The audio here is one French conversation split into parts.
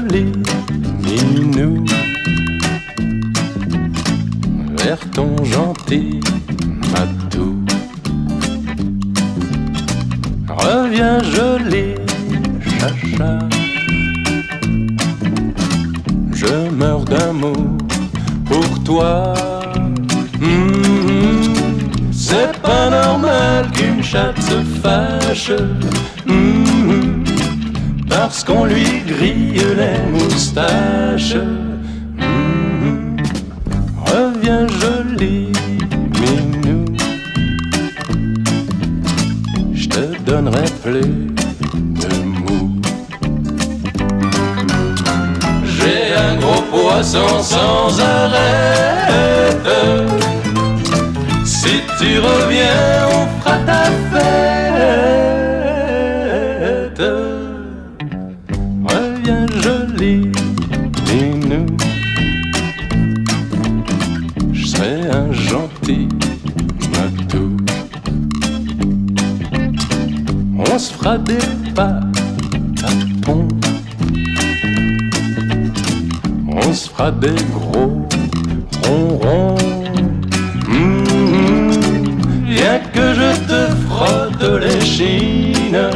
joli minou, vers ton gentil matou. Reviens joli chacha, je meurs d'amour pour toi. C'est pas normal qu'une chatte se fâche parce qu'on lui grille les moustaches. Reviens joli minou, je te donnerai plus de mou. J'ai un gros poisson sans arrêt, si tu reviens, on fera ta fête. Reviens joli minou, je serai un gentil matou. On se fera des patapons, on se fera des gros ronrons. Viens que je te frotte les chines,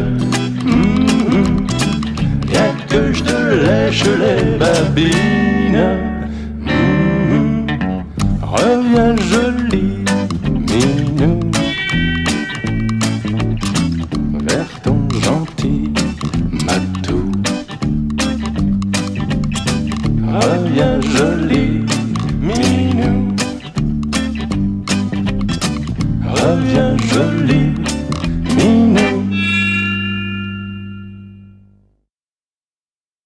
viens que je te lèche les babines. Reviens joli minou, vers ton gentil matou. Reviens joli minou, reviens joli